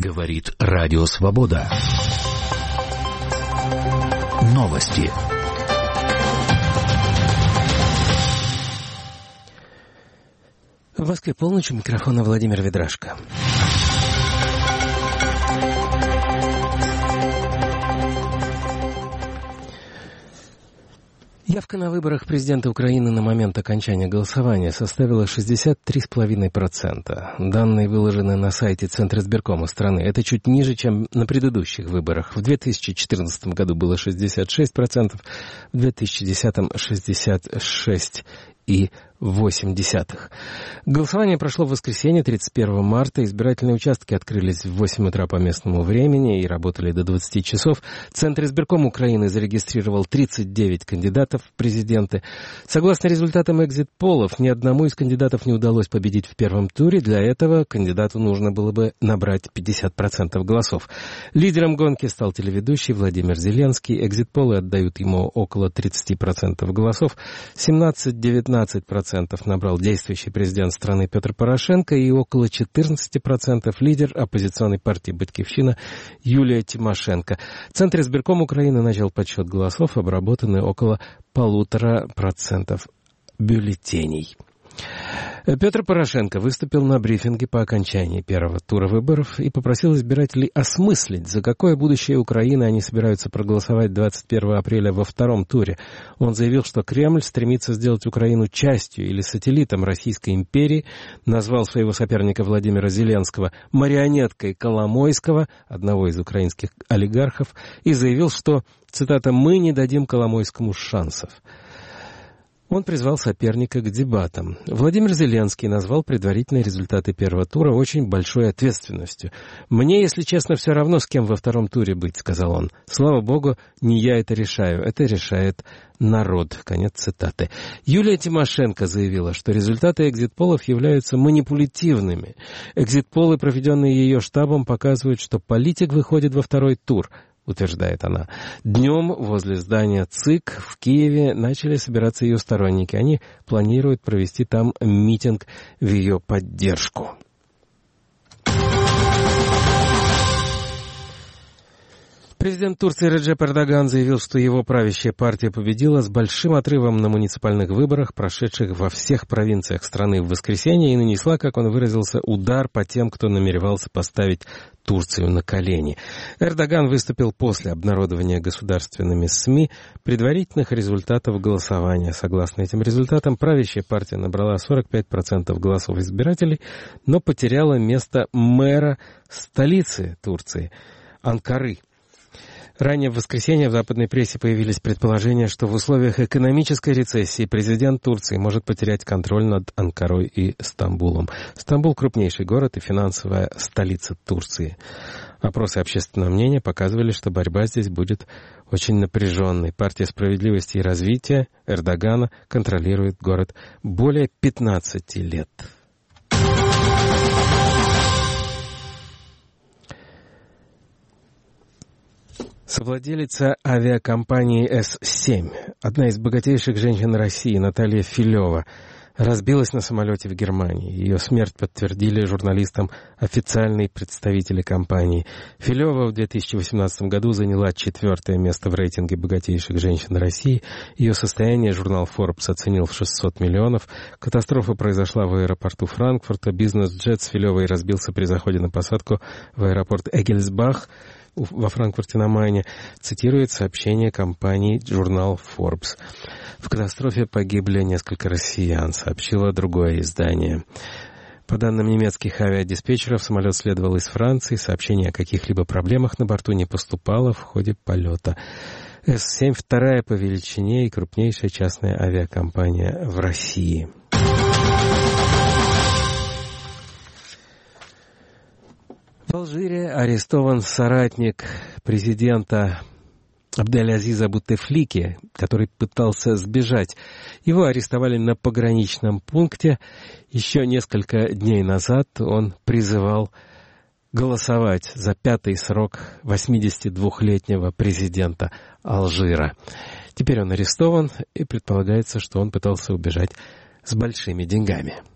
Говорит Радио Свобода. Новости. В Москве полночь, у микрофона Владимир Ведрашко. Явка на выборах президента Украины на момент окончания голосования составила 63,5%. Данные выложены на сайте Центризбиркома страны. Это чуть ниже, чем на предыдущих выборах. В 2014 году было 66%, в 2010 — 66,8%. Голосование прошло в воскресенье, 31 марта. Избирательные участки открылись в 8 утра по местному времени и работали до 20 часов. Центризбирком Украины зарегистрировал 39 кандидатов в президенты. Согласно результатам экзит-полов, ни одному из кандидатов не удалось победить в первом туре. Для этого кандидату нужно было бы набрать 50% голосов. Лидером гонки стал телеведущий Владимир Зеленский. Экзит-полы отдают ему около 30% голосов. 17-19% набрал действующий президент страны Петр Порошенко и около 14% лидер оппозиционной партии «Батькивщина» Юлия Тимошенко. Центризбирком Украины начал подсчет голосов, обработаны около 1,5% бюллетеней. Петр Порошенко выступил на брифинге по окончании первого тура выборов и попросил избирателей осмыслить, за какое будущее Украины они собираются проголосовать 21 апреля во втором туре. Он заявил, что Кремль стремится сделать Украину частью или сателлитом Российской империи, назвал своего соперника Владимира Зеленского марионеткой Коломойского, одного из украинских олигархов, и заявил, что, цитата, «мы не дадим Коломойскому шансов». Он призвал соперника к дебатам. Владимир Зеленский назвал предварительные результаты первого тура очень большой ответственностью. «Мне, если честно, все равно, с кем во втором туре быть», — сказал он. «Слава богу, не я это решаю, это решает народ». Конец цитаты. Юлия Тимошенко заявила, что результаты экзит-полов являются манипулятивными. Экзит-полы, проведенные ее штабом, показывают, что политик выходит во второй тур, утверждает она. Днем возле здания ЦИК в Киеве начали собираться ее сторонники. Они планируют провести там митинг в ее поддержку. Президент Турции Реджеп Эрдоган заявил, что его правящая партия победила с большим отрывом на муниципальных выборах, прошедших во всех провинциях страны в воскресенье, и нанесла, как он выразился, удар по тем, кто намеревался поставить Турцию на колени. Эрдоган выступил после обнародования государственными СМИ предварительных результатов голосования. Согласно этим результатам, правящая партия набрала 45% голосов избирателей, но потеряла место мэра столицы Турции, Анкары. Ранее в воскресенье в западной прессе появились предположения, что в условиях экономической рецессии президент Турции может потерять контроль над Анкарой и Стамбулом. Стамбул — крупнейший город и финансовая столица Турции. Опросы общественного мнения показывали, что борьба здесь будет очень напряженной. Партия справедливости и развития Эрдогана контролирует город более 15 лет. Совладелица авиакомпании С-7, одна из богатейших женщин России, Наталья Филева, разбилась на самолете в Германии. Ее смерть подтвердили журналистам официальные представители компании. Филева в 2018 году заняла 4-е место в рейтинге богатейших женщин России. Ее состояние журнал Forbes оценил в 600 миллионов. Катастрофа произошла в аэропорту Франкфурта. Бизнес-джет с Филевой разбился при заходе на посадку в аэропорт Эгельсбах во Франкфурте на Майне, цитирует сообщение компании журнал Forbes. В катастрофе погибли несколько россиян, сообщило другое издание. По данным немецких авиадиспетчеров, самолет следовал из Франции. Сообщение о каких-либо проблемах на борту не поступало в ходе полета. С-7 — вторая по величине и крупнейшая частная авиакомпания в России. В Алжире арестован соратник президента Абдель-Азиза Бутефлики, который пытался сбежать. Его арестовали на пограничном пункте. Еще несколько дней назад он призывал голосовать за 5-й срок 82-летнего президента Алжира. Теперь он арестован, и предполагается, что он пытался убежать с большими деньгами.